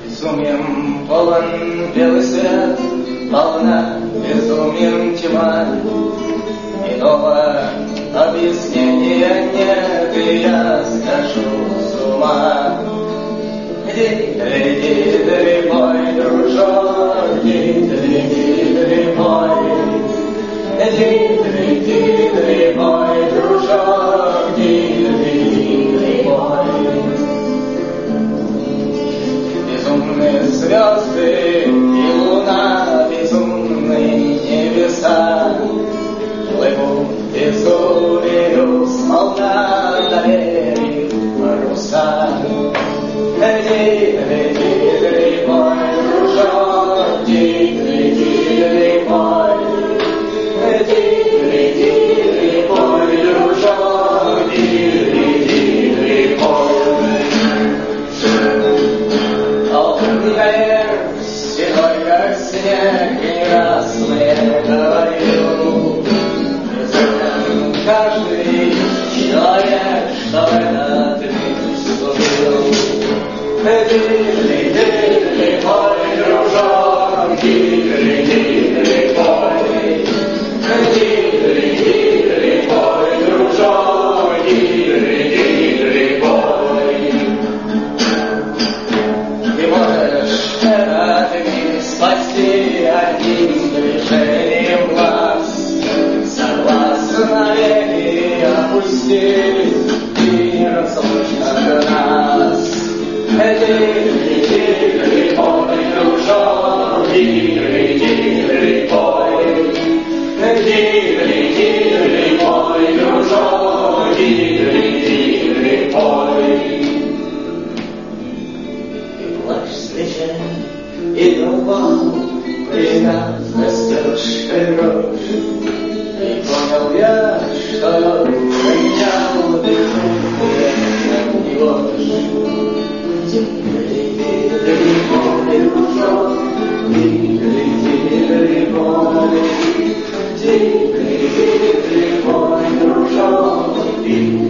Безумием полон белый свет, полна безумием тьма. Иного объяснения нет, и я схожу с ума. Дидри, мой дружок, дидри, мой. Дидри, мой дружок, дидри, мой. Безумные звезды и луна, безумные небеса плывут безумию, смолна доверив паруса. Дидри, мой дружок, дидри, мой. Дидри, мой дружок, дидри, мой. Седой, как снег, и красный говорю. Безумен каждый человек, что этот мир служил. Дидри, мой дружок, дидри, мой. Дидри, мой дружок, дидри, мой. Ты можешь этот мир спасти одним движением глаз. Согласно веки опустить и разлучных нас. Дидри, мой дружок, дидри, мой. Дидри, мой дружок, дидри, мой. И думал, прекрасно стружкой рожь. И понял я, что поменял безумие на ложь. Дидри, мой дружок, дидри, мой. Дидри, мой дружок,